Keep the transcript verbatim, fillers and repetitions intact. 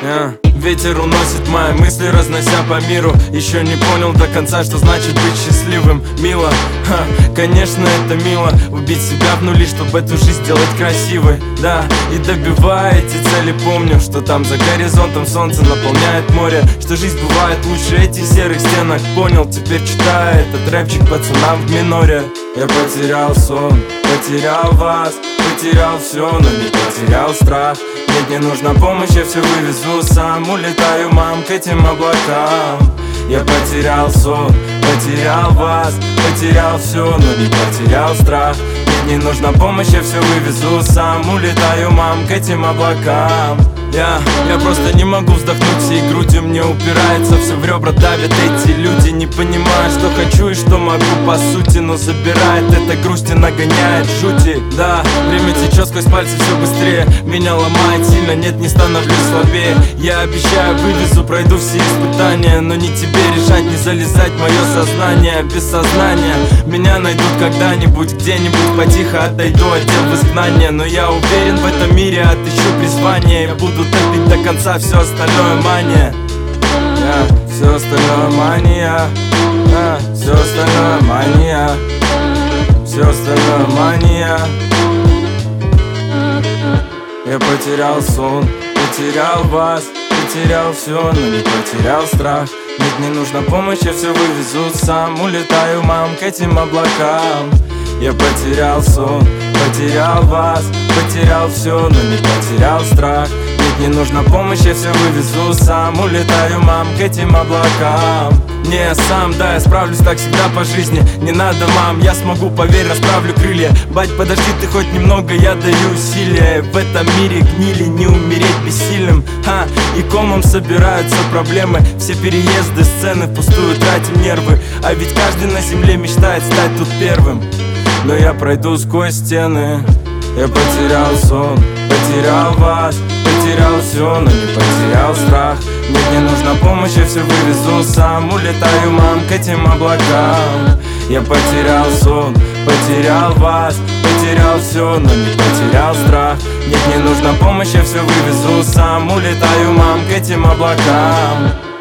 Yeah. Ветер уносит мои мысли, разнося по миру. Еще не понял до конца, что значит быть счастливым. Мило, ха, конечно это мило. Убить себя в нули, чтобы эту жизнь сделать красивой. Да, и добивая эти цели, помню, что там за горизонтом солнце наполняет море. Что жизнь бывает лучше этих серых стенок. Понял, теперь читаю этот рэпчик пацанам в миноре. Я потерял сон, потерял вас, потерял все, но не потерял страх. Нет, не нужна помощь, я все вывезу сам. Улетаю, мам, к этим облакам. Я потерял сон, потерял вас, потерял все, но не потерял страх. Нет, не нужна помощь, я все вывезу сам. Улетаю, мам, к этим облакам. Я, я просто не могу вздохнуть всей грудью. Мне упирается, все в ребра давят эти люди. Не понимаю, что хочу и что могу по сути. Но забирает эта грусть и нагоняет жути. Да, время течет сквозь пальцы все быстрее. Меня ломает сильно, нет, не становлюсь слабее. Я обещаю, вывезу, пройду все испытания. Но не тебе решать, не залезать в мое сознание. Без сознания меня найдут когда-нибудь. Где-нибудь потихо отойду, отдел в изгнание. Но я уверен, в этом мире отыщу призвание. Я буду топить до конца, все остальное мания. Yeah, все остальное мания. Yeah, все остальное мания. Все остальное мания. Я потерял сон, потерял вас, потерял все, но не потерял страх. Нет, не нужна помощь, я все вывезу сам. Улетаю, мам, к этим облакам. Я потерял сон, потерял вас, потерял все, но не потерял страх. Нет, не нужна помощь, я все вывезу сам. Улетаю, мам, к этим облакам. Не сам, да, я справлюсь так всегда по жизни. Не надо, мам, я смогу, поверь, расправлю крылья. Бать, подожди ты хоть немного, я даю усилия. В этом мире гнили, не умереть бессильным. Ха, и комом собираются проблемы. Все переезды, сцены, впустую тратим нервы. А ведь каждый на земле мечтает стать тут первым. Но я пройду сквозь стены. Я потерял сон, потерял вас, потерял все, но не потерял страх. Мне не нужна помощь, я все вывезу сам. Улетаю, мам, к этим облакам. Я потерял сон, потерял вас, потерял все, но не потерял страх. Нет, не нужна помощь, я все вывезу сам. Улетаю, мам, к этим облакам.